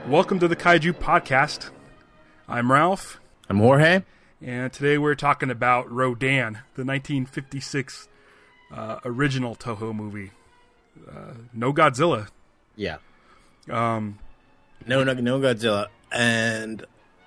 Welcome to the Kaiju Podcast. I'm Ralph. I'm Jorge. And today we're talking about Rodan, the 1956 original Toho movie. No Godzilla. Yeah. No Godzilla. And...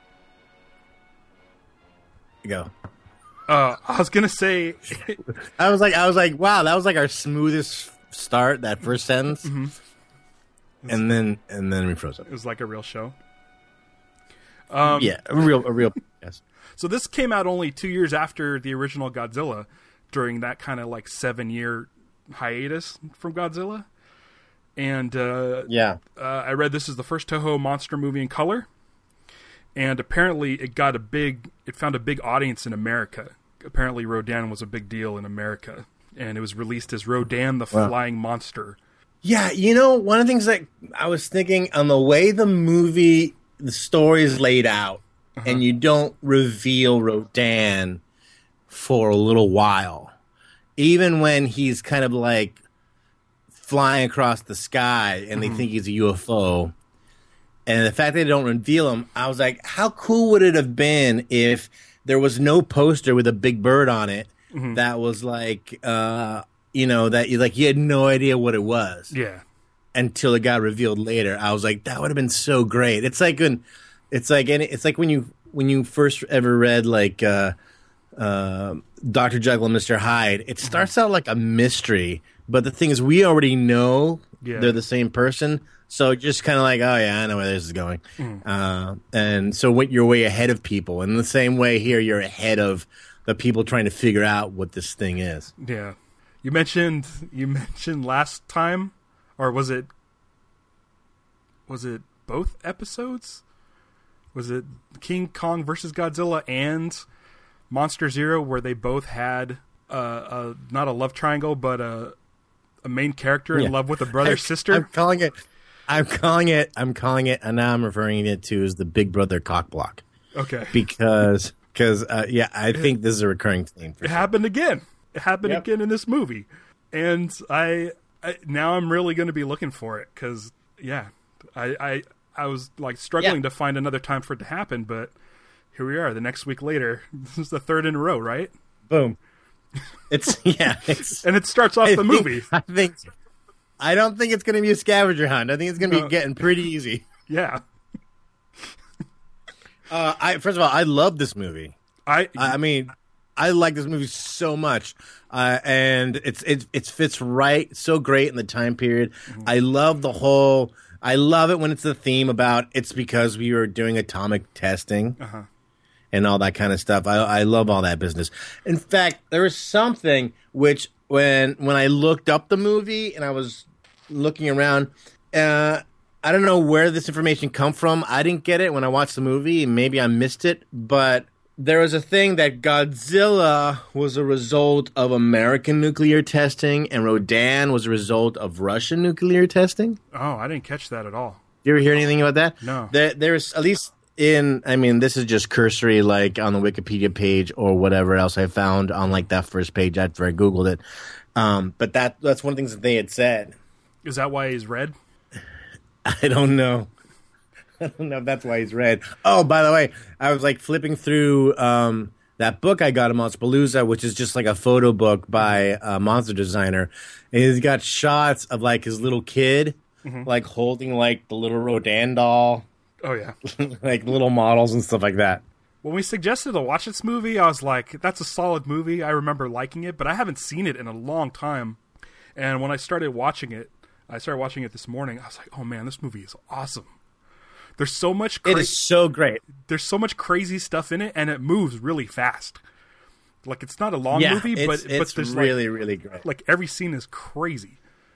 Go. I was going to say... I was like, wow, that was like our smoothest start, that first sentence. Mm-hmm. And then we froze up. It was like a real show. Yeah, a real yes. So this came out only 2 years after the original Godzilla, during that kind of like 7-year hiatus from Godzilla. And I read this is the first Toho monster movie in color. And apparently it found a big audience in America. Apparently Rodan was a big deal in America. And it was released as Rodan the Flying Monster. Yeah, one of the things that I was thinking on the way the story is laid out, and you don't reveal Rodan for a little while. Even when he's kind of like flying across the sky and they think he's a UFO, and the fact that they don't reveal him, I was like, how cool would it have been if there was no poster with a big bird on it that was like... that you had no idea what it was. Yeah. Until it got revealed later. I was like, that would have been so great. It's like when you first ever read like Dr. Jekyll and Mr. Hyde. It starts out like a mystery, but the thing is we already know they're the same person. So just kind of like, oh yeah, I know where this is going. And so you're way ahead of people. And in the same way here, you're ahead of the people trying to figure out what this thing is. Yeah. You mentioned last time, or was it both episodes? Was it King Kong versus Godzilla and Monster Zero, where they both had not a love triangle, but a main character in love with a brother sister? I'm calling it, and now I'm referring it to as the Big Brother cock block. Okay, because I think this is a recurring theme. It happened again. It happened again in this movie, and I now I'm really going to be looking for it because I was like struggling to find another time for it to happen, but here we are. The next week later, this is the third in a row, right? Boom. It's and it starts off the movie. I don't think it's going to be a scavenger hunt. I think it's going to be getting pretty easy. Yeah. First of all, I love this movie. I mean. I like this movie so much, and it fits right so great in the time period. I love it when it's the theme about it's because we were doing atomic testing and all that kind of stuff. I love all that business. In fact, there was something which when I looked up the movie and I was looking around, I don't know where this information come from. I didn't get it when I watched the movie. Maybe I missed it, but... There was a thing that Godzilla was a result of American nuclear testing and Rodan was a result of Russian nuclear testing. Oh, I didn't catch that at all. You ever hear anything about that? No. There's at least this is just cursory, like on the Wikipedia page or whatever else I found on like that first page after I Googled it. But that's one of the things that they had said. Is that why he's red? I don't know. I don't know if that's why he's red. Oh, by the way, I was like flipping through that book I got at Monsterpalooza, which is just like a photo book by a monster designer. And he's got shots of like his little kid, like holding like the little Rodan doll. Oh, yeah. Like little models and stuff like that. When we suggested to watch this movie, I was like, that's a solid movie. I remember liking it, but I haven't seen it in a long time. And when I started watching it this morning. I was like, oh man, this movie is awesome. There's so much... It is so great. There's so much crazy stuff in it, and it moves really fast. Like, it's not a long movie, but it's there's really, really great. Like, every scene is crazy.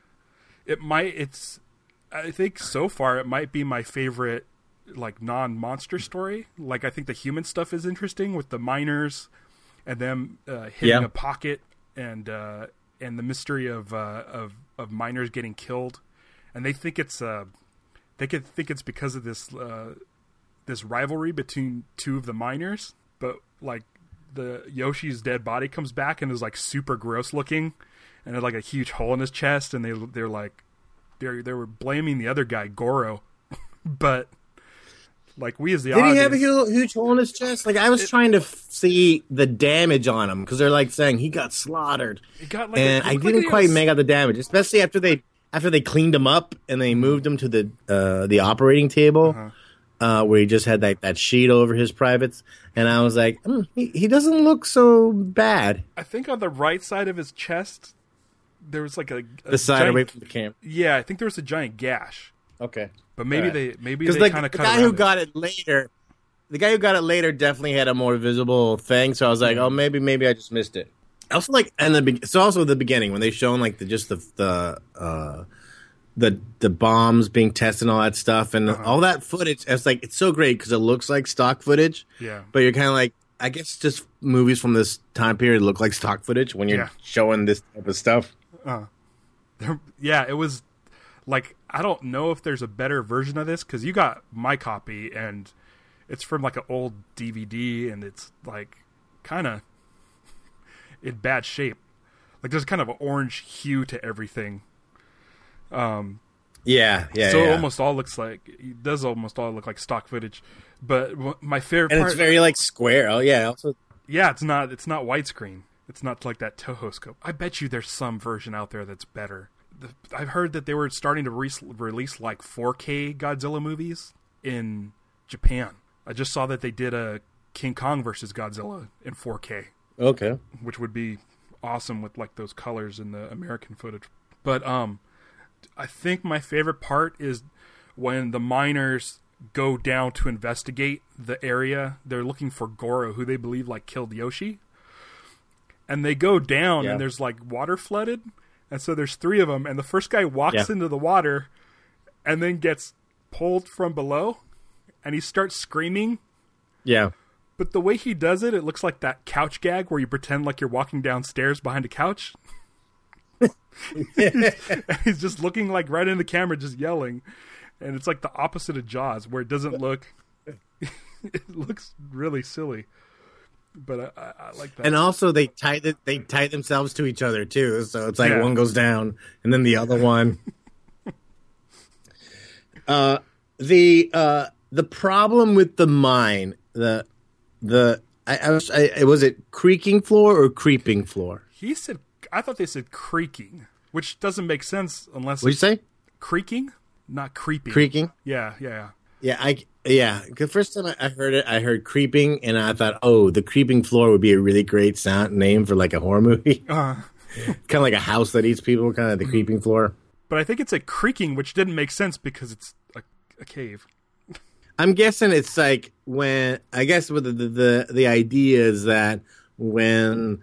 I think so far it might be my favorite, like, non-monster story. Like, I think the human stuff is interesting with the miners and them hitting a pocket and the mystery of miners getting killed. And they think it's... They could think it's because of this rivalry between two of the miners, but like the Yoshi's dead body comes back and is like super gross looking, and had like a huge hole in his chest, and they were blaming the other guy, Goro, but Like we as the Did audience, he have a huge hole in his chest? Like I was trying to see the damage on him because they're like saying he got slaughtered, and I didn't quite make out the damage, especially after they cleaned him up and they moved him to the operating table. Where he just had that sheet over his privates, and I was like, he doesn't look so bad. I think on the right side of his chest, there was like the side giant, away from the camera. Yeah, I think there was a giant gash. Okay, but maybe they kind of cut the guy who got it later. The guy who got it later definitely had a more visible thing, so I was like, oh, maybe I just missed it. I also like, also the beginning when they shown like the bombs being tested and all that stuff and all that footage. It's so great because it looks like stock footage. Yeah. But you're kind of like, I guess just movies from this time period look like stock footage when you're showing this type of stuff. Yeah, it was like, I don't know if there's a better version of this because you got my copy and it's from like an old DVD and it's like kind of in bad shape. Like there's kind of an orange hue to everything. So it almost all looks like it does almost all look like stock footage, but my favorite part, it's very like square. Oh yeah, also it's not widescreen. It's not like that Toho scope. I bet you there's some version out there that's better. I've heard that they were starting to release like 4K Godzilla movies in Japan. I just saw that they did a King Kong versus Godzilla in 4K. Okay, which would be awesome with like those colors in the American footage, but I think my favorite part is when the miners go down to investigate the area. They're looking for Goro, who they believe like killed Yoshi. And they go down and there's like water flooded. And so there's 3 of them. And the first guy walks into the water and then gets pulled from below. And he starts screaming. Yeah. But the way he does it, it looks like that couch gag where you pretend like you're walking downstairs behind a couch. He's just looking like right in the camera, just yelling, and it's like the opposite of Jaws, where it doesn't look. It looks really silly, but I like that. And also, they tie themselves to each other too, so it's like one goes down and then the other one. The problem with the mine, was it creaking floor or creeping floor? He said. I thought they said creaking, which doesn't make sense unless. What'd you say? Creaking, not creeping. Creaking. Yeah. The first time I heard it, I heard creeping, and I thought, oh, the creeping floor would be a really great sound name for like a horror movie. Kind of like a house that eats people, kind of the creeping floor. But I think it's a creaking, which didn't make sense because it's a cave. I'm guessing it's like when with the idea is that when.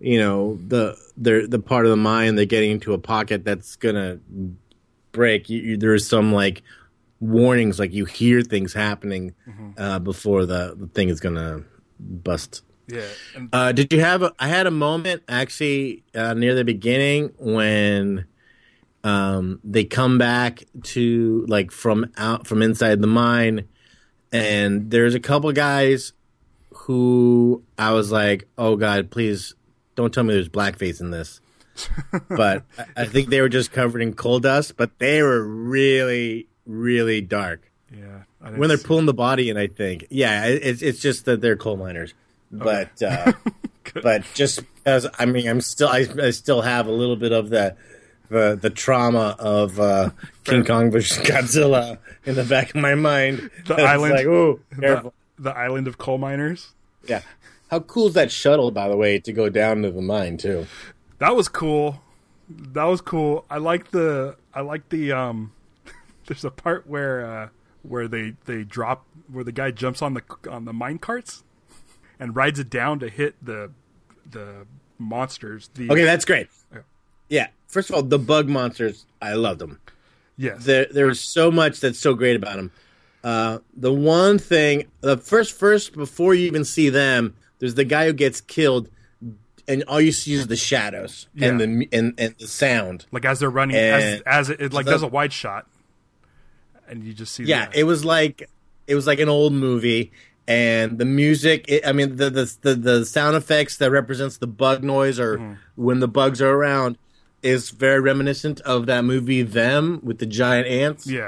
The part of the mine they're getting into a pocket that's gonna break. There's some like warnings, like you hear things happening before the thing is gonna bust. Yeah. Did you have? I had a moment actually near the beginning when they come back to like from inside the mine, and there's a couple guys who I was like, oh God, please. Don't tell me there's blackface in this. But I think they were just covered in coal dust, but they were really, really dark. Yeah. When they're pulling the body in, I think. Yeah, it's just that they're coal miners. Okay. But just because, I still have a little bit of the trauma of King Kong versus Godzilla in the back of my mind. The island. Like, oh, careful. The island of coal miners. Yeah. How cool is that shuttle, by the way, to go down to the mine too? That was cool. I like the there's a part where they drop, where the guy jumps on the mine carts and rides it down to hit the monsters. Okay, that's great. Yeah. First of all, the bug monsters, I loved them. Yes. There's so much that's so great about them. The one thing, the first before you even see them, there's the guy who gets killed, and all you see is the shadows and the sound. Like as they're running, as it like does a wide shot, and you just see. Yeah, it was like an old movie, and the music. The sound effects that represents the bug noise or when the bugs are around is very reminiscent of that movie Them with the giant ants. Yeah.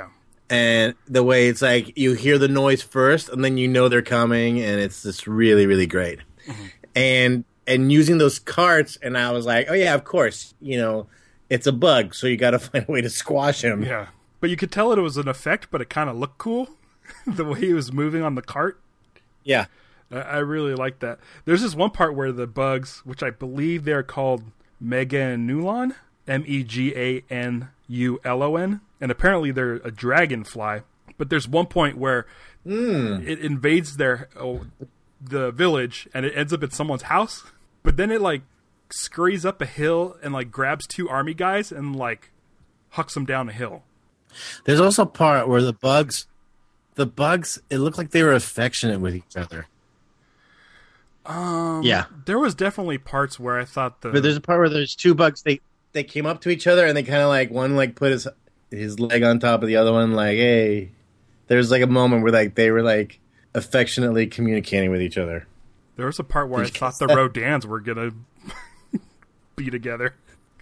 And the way it's like you hear the noise first, and then you know they're coming, and it's just really, really great. Mm-hmm. And using those carts, and I was like, oh yeah, of course, it's a bug, so you got to find a way to squash him. Yeah, but you could tell it was an effect, but it kind of looked cool, the way he was moving on the cart. Yeah. I really like that. There's this one part where the bugs, which I believe they're called Meganulon, Meganulon, and apparently they're a dragonfly. But there's one point where it invades the village, and it ends up at someone's house. But then it like scurries up a hill and like grabs two army guys and like hucks them down a hill. There's also a part where the bugs, it looked like they were affectionate with each other. Yeah, there was definitely parts where I thought but there's a part where there's two bugs. They came up to each other and they kind of like one like put his leg on top of the other one. Like, hey, there's like a moment where like they were like affectionately communicating with each other. There was a part where I thought the Rodans were gonna be together.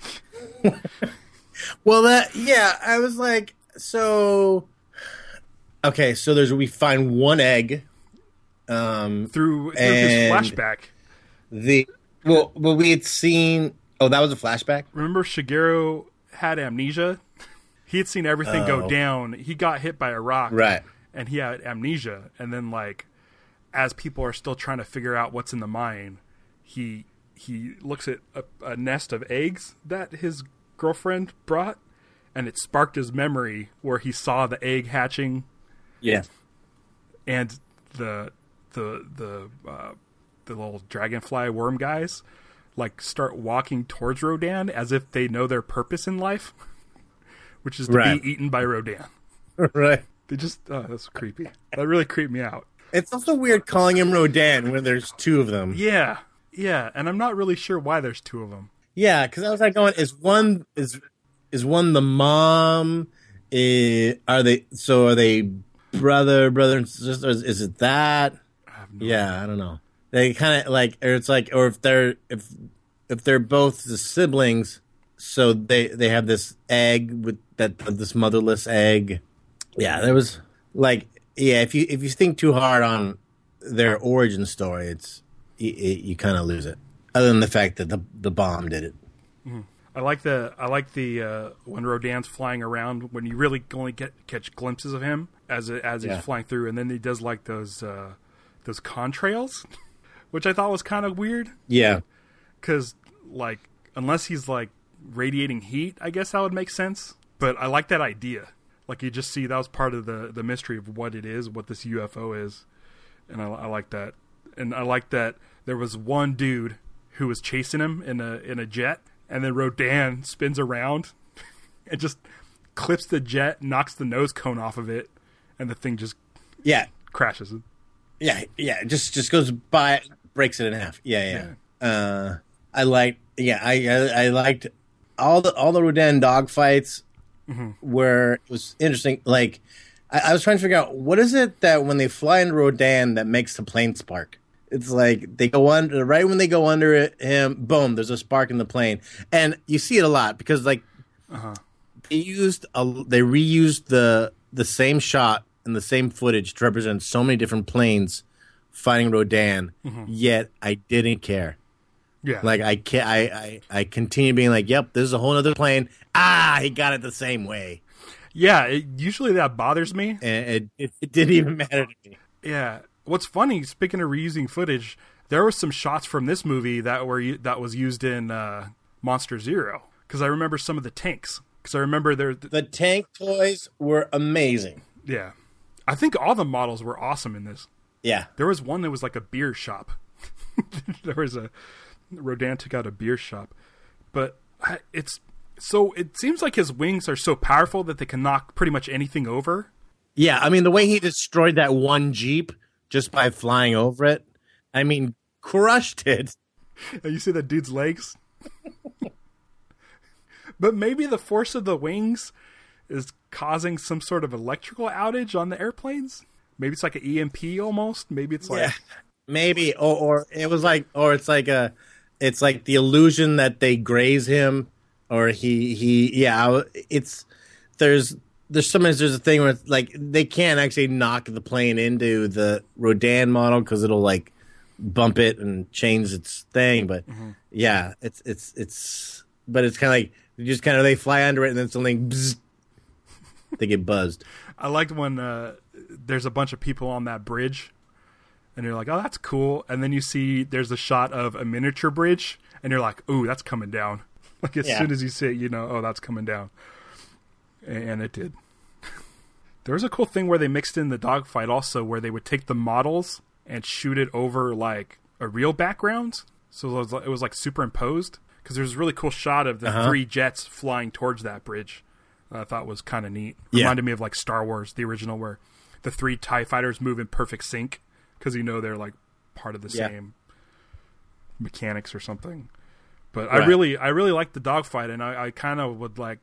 Well, I was like, so okay, so we find one egg. Through his flashback. Well, we had seen. Oh, that was a flashback. Remember, Shigeru had amnesia. He had seen everything go down. He got hit by a rock, right? And he had amnesia. And then, like, as people are still trying to figure out what's in the mine, he looks at a nest of eggs that his girlfriend brought, and it sparked his memory where he saw the egg hatching. Yeah, and the little dragonfly worm guys like start walking towards Rodan as if they know their purpose in life, which is to be eaten by Rodan. Right. They just that's creepy. That really creeped me out. It's also weird calling him Rodan when there's two of them. Yeah, and I'm not really sure why there's two of them. Yeah, because I was like going, is one the mom? Are they brother and sister? Is it that? I don't know. They kind of like, or it's like, or if they're both the siblings, so they have this egg with this motherless egg. Yeah, there was like, if you think too hard on their origin story, you kind of lose it. Other than the fact that the bomb did it. Mm-hmm. I like the when Rodan's flying around, when you really only catch glimpses of him as he's flying through, and then he does like those contrails, which I thought was kind of weird. Yeah. Because, like, unless he's, like, radiating heat, I guess that would make sense. But I like that idea. Like, you just see that was part of the mystery of what it is, what this UFO is. And I like that. And I like that there was one dude who was chasing him in a jet, and then Rodan spins around and just clips the jet, knocks the nose cone off of it, and the thing just crashes. Yeah, just goes by, breaks it in half. Yeah. I liked all the Rodan dogfights where it was interesting. Like, I was trying to figure out what is it that when they fly into Rodan that makes the plane spark. It's like they go under right when they go under him. Boom! There's a spark in the plane, and you see it a lot because like they reused the same shot and the same footage to represent so many different planes fighting Rodan. Yet I didn't care. Yeah, like I continue being like, "Yep, this is a whole other plane." He got it the same way. Yeah, usually that bothers me, and it didn't even matter to me. Yeah. What's funny, speaking of reusing footage, there were some shots from this movie that was used in Monster Zero. Because I remember some of the tanks. Because I remember the tank toys were amazing. Yeah. I think all the models were awesome in this. Yeah. There was one that was like a beer shop. Rodan took out a beer shop. But it seems like his wings are so powerful that they can knock pretty much anything over. Yeah, I mean, the way he destroyed that one Jeep just by flying over it, I mean, crushed it. You see that dude's legs? But maybe the force of the wings is causing some sort of electrical outage on the airplanes? Maybe it's like an EMP almost? Maybe it's like... Maybe, or it was like, or it's like the illusion that they graze him, or there's sometimes there's a thing where like they can't actually knock the plane into the Rodan model because it'll like bump it and change its thing. But yeah, but it's kind of like they fly under it and then something bzz, they get buzzed. I liked when there's a bunch of people on that bridge and you're like, oh, that's cool. And then you see there's a shot of a miniature bridge and you're like, ooh, that's coming down. Like as soon as you see it, you know, oh, that's coming down. And it did. There was a cool thing where they mixed in the dogfight also, where they would take the models and shoot it over like a real background. So it was like superimposed. Because there's a really cool shot of the 3 jets flying towards that bridge. I thought was kind of neat. Reminded me of like Star Wars, the original, where the 3 TIE fighters move in perfect sync. Because you know they're like part of the same mechanics or something. But I really liked the dogfight, and I kind of would like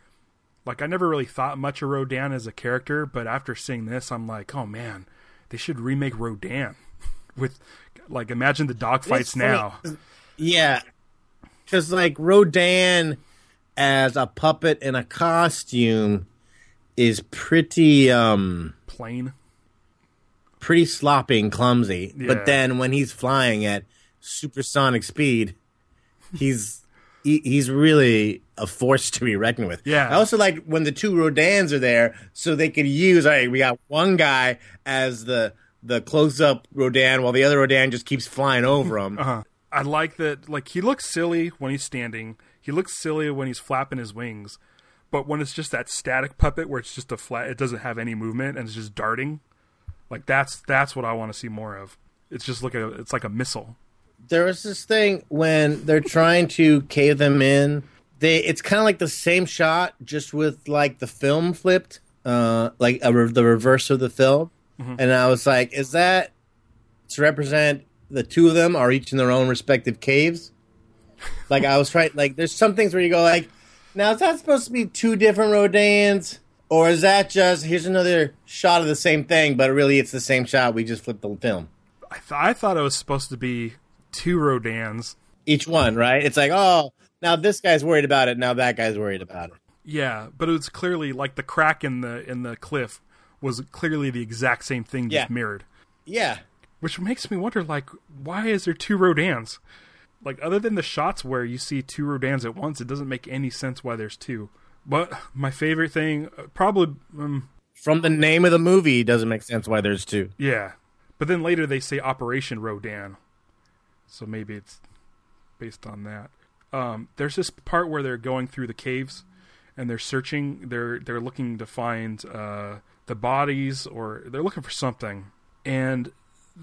I never really thought much of Rodan as a character, but after seeing this, I'm like, oh man, they should remake Rodan with like imagine the dogfights now. Yeah, because like Rodan as a puppet in a costume is pretty plain, pretty sloppy and clumsy. Yeah. But then when he's flying at supersonic speed, he's really a force to be reckoned with. Yeah. I also like when the 2 Rodans are there, so they could use. All right, we got one guy as the close-up Rodan, while the other Rodan just keeps flying over him. I like that. Like he looks silly when he's standing. He looks silly when he's flapping his wings. But when it's just that static puppet where it's just a flat, it doesn't have any movement and it's just darting. Like that's what I want to see more of. It's just it's like a missile. There was this thing when they're trying to cave them in. It's kind of like the same shot, just with like the film flipped, like the reverse of the film. And I was like, is that to represent the 2 of them are each in their own respective caves? Like I was trying, like there's some things where you go like, now is that supposed to be 2 different Rodans? Or is that just, here's another shot of the same thing, but really it's the same shot, we just flipped the film. I thought it was supposed to be 2 Rodans. Each one, right? It's like, oh, now this guy's worried about it, now that guy's worried about it. Yeah, but it was clearly, like the crack in the cliff was clearly the exact same thing, just mirrored. Yeah. Which makes me wonder, like, why is there 2 Rodans? Like, other than the shots where you see 2 Rodans at once, it doesn't make any sense why there's 2. But my favorite thing, probably... from the name of the movie, it doesn't make sense why there's 2. Yeah. But then later they say Operation Rodan. So maybe it's based on that. There's this part where they're going through the caves and they're searching. They're looking to find the bodies, or they're looking for something. And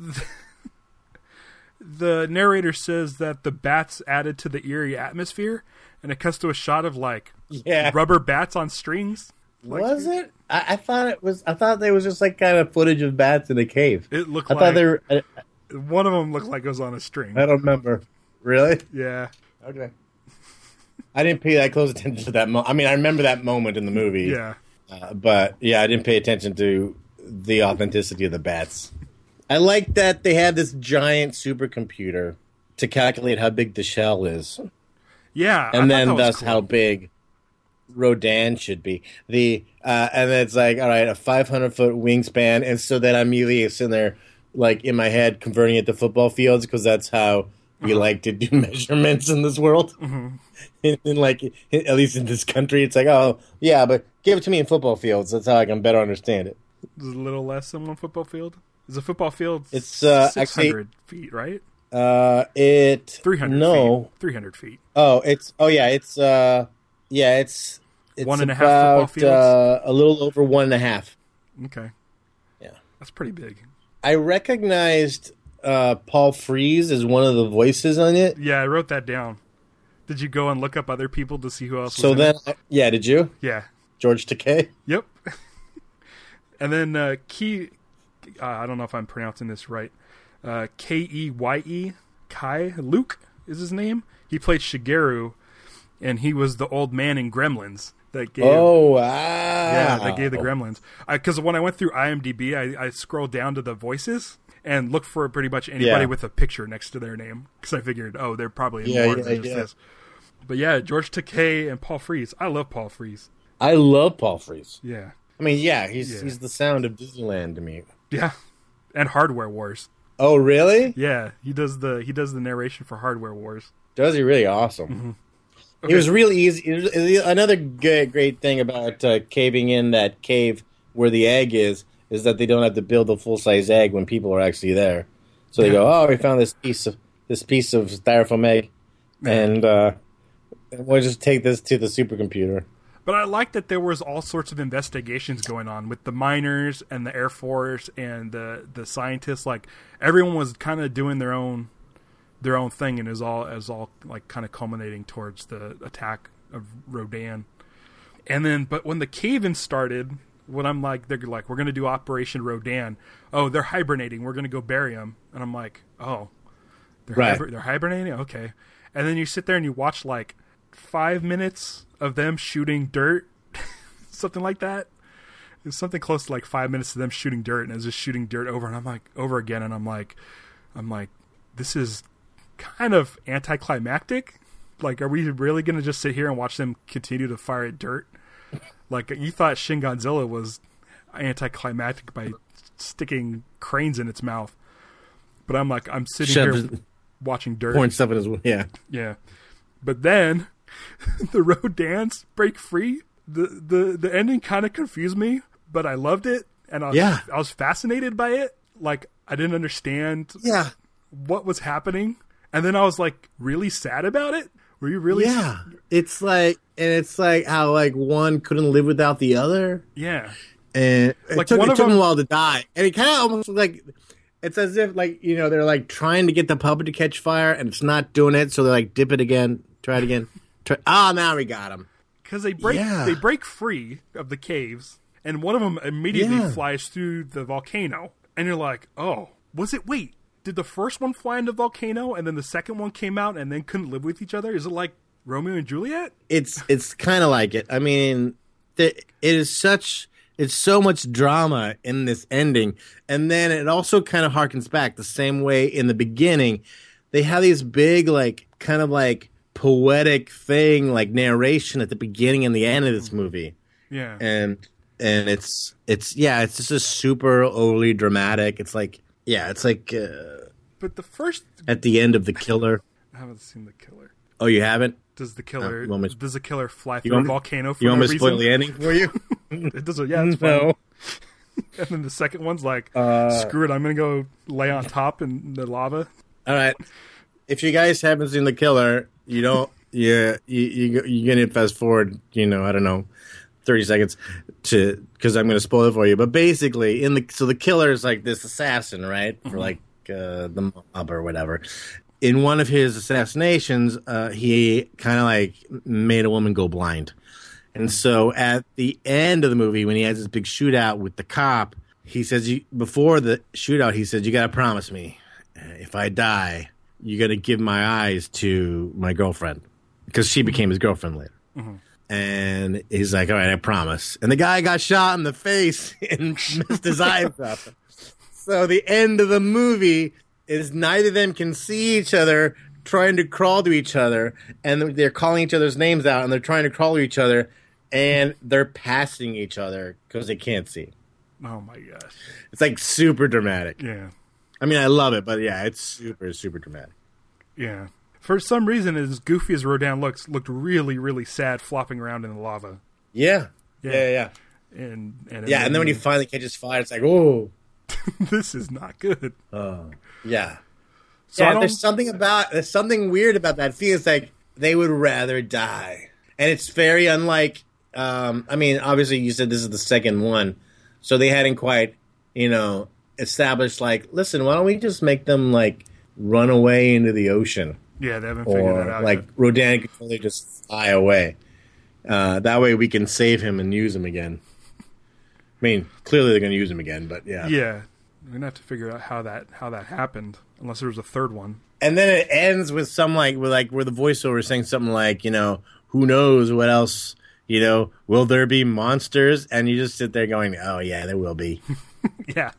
the narrator says that the bats added to the eerie atmosphere, and it cuts to a shot of like rubber bats on strings. Like, was it? I thought it was. I thought there was just like kind of footage of bats in a cave. It looked. I thought they were. One of them looked like it was on a string. I don't remember. Really? Yeah. Okay. I didn't pay that close attention to that moment. I mean, I remember that moment in the movie. Yeah. But yeah, I didn't pay attention to the authenticity of the bats. I like that they had this giant supercomputer to calculate how big the shell is. Yeah. And then thus cool. How big Rodan should be. And then it's like, all right, a 500-foot wingspan. And so then I'm immediately sitting there, like, in my head, converting it to football fields, because that's how we like to do measurements in this world. And like, at least in this country, it's like, oh, yeah, but give it to me in football fields. That's how I can better understand it. Is it a little less than one football field? Is a football field it's 600 feet, right? 300 feet. 300 feet. It's 1.5 football fields? A little over 1.5. Okay. Yeah. That's pretty big. I recognized Paul Frees as one of the voices on it. Yeah, I wrote that down. Did you go and look up other people to see who else was in it? Yeah, did you? Yeah. George Takei? Yep. And then I don't know if I'm pronouncing this right. Keye, Kai Luke is his name. He played Shigeru, and he was the old man in Gremlins. That gave, wow. Yeah, that gave the Gremlins. Because when I went through IMDb, I scrolled down to the voices and looked for pretty much anybody with a picture next to their name. Because I figured, they're probably more than just this. But yeah, George Takei and Paul Frees. I love Paul Frees. I love Paul Frees. Yeah. I mean, he's the sound of Disneyland to me. Yeah. And Hardware Wars. Oh, really? Yeah, he does the narration for Hardware Wars. Does he really? Awesome. Mm-hmm. Okay. It was really easy. Another great thing about caving in that cave where the egg is that they don't have to build a full-size egg when people are actually there. So they go, "Oh, we found this piece of styrofoam egg, and we'll just take this to the supercomputer." But I like that there was all sorts of investigations going on with the miners and the Air Force and the scientists. Like everyone was kind of doing their own thing, and is all like kind of culminating towards the attack of Rodan. And then, but when the cave-in started, when I'm like, they're like, we're going to do Operation Rodan. Oh, they're hibernating. We're going to go bury them. And I'm like, oh, they're hibernating. Okay. And then you sit there and you watch like 5 minutes of them shooting dirt, something like that. It's something close to like 5 minutes of them shooting dirt, and it's just shooting dirt over again, and I'm like, this is kind of anticlimactic. Like, are we really going to just sit here and watch them continue to fire at dirt? Like, you thought Shin Godzilla was anticlimactic by sticking cranes in its mouth, but I'm like, I'm sitting here watching dirt, pouring stuff in his yeah. But then the Rodans break free. The ending kind of confused me, but I loved it, and I was fascinated by it. Like, I didn't understand what was happening, and then I was like really sad about it. Were you really? Yeah, it's like how like one couldn't live without the other. Yeah, and it took them a while to die, and it kind of almost like. It's as if, like, you know, they're, like, trying to get the puppet to catch fire, and it's not doing it, so they're like, dip it again, try it again. Now we got him. Because they break free of the caves, and one of them immediately flies through the volcano. And you're like, oh, did the first one fly into the volcano, and then the second one came out and then couldn't live with each other? Is it like Romeo and Juliet? It's kind of like it. I mean, it's so much drama in this ending. And then it also kind of harkens back the same way in the beginning. They have these big, like, kind of like poetic thing, like narration at the beginning and the end of this movie. Yeah. And it's just a super overly dramatic. It's like, but the first. At the end of The Killer. I haven't seen The Killer. Oh, you haven't? Does the killer fly through a volcano for no reason? You want me to spoil the ending for you? It doesn't. Yeah, it's fine. And then the second one's like, screw it, I'm gonna go lay on top in the lava. All right. If you guys haven't seen The Killer, you don't. You're gonna fast forward. I don't know, 30 seconds because I'm gonna spoil it for you. But basically, the killer is like this assassin, right? For like the mob or whatever. In one of his assassinations, he kind of like made a woman go blind. And so at the end of the movie, when he has this big shootout with the cop, he says, before the shootout, he said, you got to promise me, if I die, you're going to give my eyes to my girlfriend. Because she became his girlfriend later. Mm-hmm. And he's like, all right, I promise. And the guy got shot in the face and missed his eyes up. So the end of the movie is neither of them can see each other trying to crawl to each other, and they're calling each other's names out, and they're trying to crawl to each other, and they're passing each other because they can't see. Oh, my gosh. It's, like, super dramatic. Yeah. I mean, I love it, but, yeah, it's super, super dramatic. Yeah. For some reason, as goofy as Rodan looked really, really sad flopping around in the lava. Yeah. Yeah. And then when he finally catches fire, it's like, oh. This is not good. Yeah. So there's something weird about that feeling. It's like they would rather die. And it's very unlike, I mean, obviously you said this is the second one. So they hadn't quite, established like, listen, why don't we just make them like run away into the ocean? Yeah, they haven't figured that out. Or like Rodan could totally just fly away. That way we can save him and use him again. I mean, clearly they're going to use him again, but yeah. Yeah. We're going to have to figure out how that happened, unless there was a third one. And then it ends with where the voiceover is saying something like, who knows what else, will there be monsters? And you just sit there going, oh, yeah, there will be. Yeah.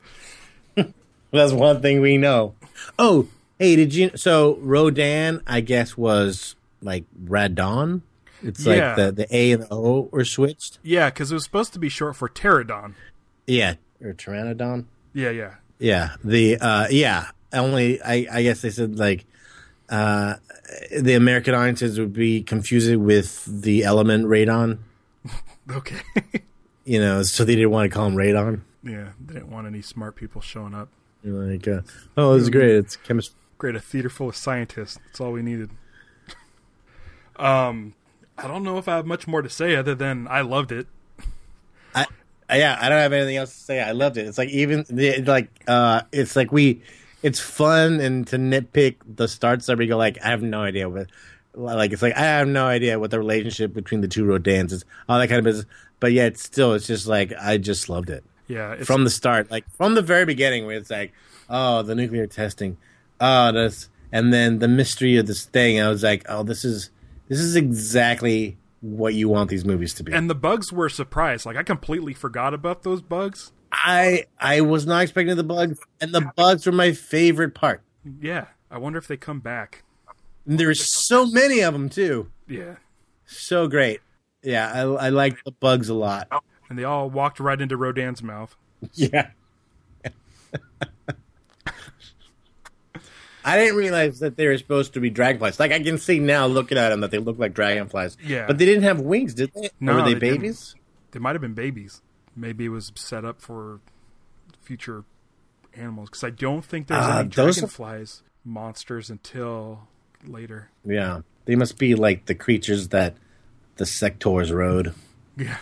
That's one thing we know. Oh, hey, so Rodan, I guess, was like Radon? It's like the A and the O were switched. Yeah, because it was supposed to be short for pterodon. Yeah, or pteranodon. Yeah. Yeah. Only I guess they said like the American audiences would be confused with the element radon. Okay. So they didn't want to call him radon. Yeah, they didn't want any smart people showing up. You're like, oh, this is great. It's chemistry. Great, a theater full of scientists. That's all we needed. I don't know if I have much more to say other than I loved it. I don't have anything else to say. I loved it. It's like it's fun and to nitpick the starts that we go like I have no idea what, like it's like I have no idea what the relationship between the two Rodans is, all that kind of business. But yet it's just like I just loved it. Yeah, from the start, like from the very beginning, where it's like, oh, the nuclear testing, oh, this, and then the mystery of this thing. I was like, oh, this is exactly what you want these movies to be. And the bugs were a surprise. Like I completely forgot about those bugs. I was not expecting the bugs, and the bugs were my favorite part. Yeah, I wonder if they come back. And there's so many of them too. Yeah, so great. Yeah, I like the bugs a lot. And they all walked right into Rodan's mouth. Yeah. I didn't realize that they were supposed to be dragonflies. Like I can see now, looking at them, that they look like dragonflies. Yeah, but they didn't have wings, did they? No, or were they babies? Didn't. They might have been babies. Maybe it was set up for future animals. Because I don't think there's any dragonflies monsters until later. Yeah, they must be like the creatures that the Sectors rode. Yeah.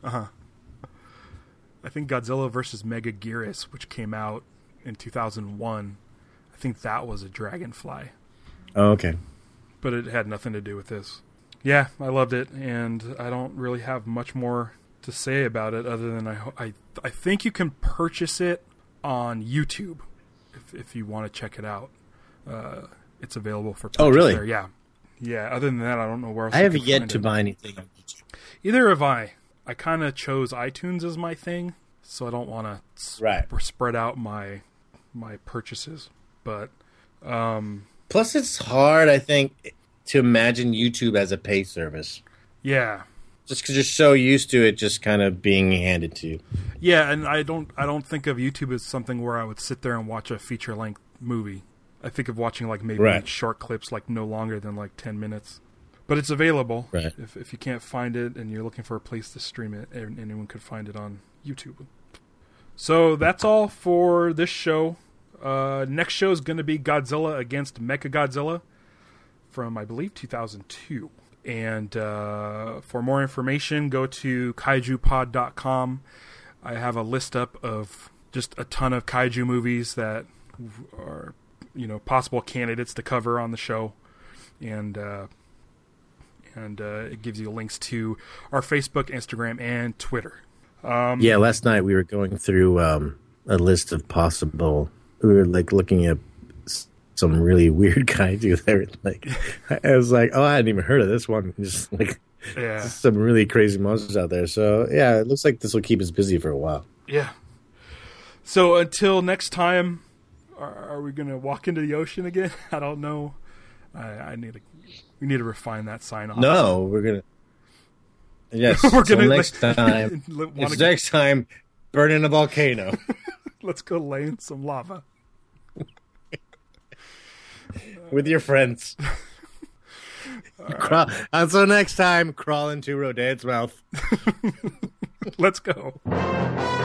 I think Godzilla vs. Megaguirus, which came out in 2001, I think that was a dragonfly. Oh, okay. But it had nothing to do with this. Yeah, I loved it, and I don't really have much more to say about it other than I think you can purchase it on YouTube if you want to check it out. It's available for purchase. Oh, really? There. Yeah. Other than that, I don't know where else. I haven't yet to buy anything on YouTube. Either have I. I kind of chose iTunes as my thing, so I don't want to spread out my purchases. But plus, it's hard, I think, to imagine YouTube as a pay service. Yeah, just because you're so used to it, just kind of being handed to you. Yeah, and I don't think of YouTube as something where I would sit there and watch a feature length movie. I think of watching like maybe short clips, like no longer than like 10 minutes. But it's available. Right. If you can't find it and you're looking for a place to stream it, anyone could find it on YouTube. So that's all for this show. Next show is going to be Godzilla against Mechagodzilla from, I believe, 2002. And for more information, go to kaijupod.com. I have a list up of just a ton of kaiju movies that are, possible candidates to cover on the show. And it gives you links to our Facebook, Instagram, and Twitter. Last night we were going through a list of possible. We were like looking at some really weird kaiju there. Like, I was like, oh, I hadn't even heard of this one. Just like, some really crazy monsters out there. So yeah, it looks like this will keep us busy for a while. Yeah. So until next time, are we going to walk into the ocean again? I don't know. We need to refine that sign off. No, we're gonna. Yes, we're gonna next time. Next time, burn in a volcano. Let's go lay in some lava with your friends. So next time, crawl into Rodan's mouth. Let's go.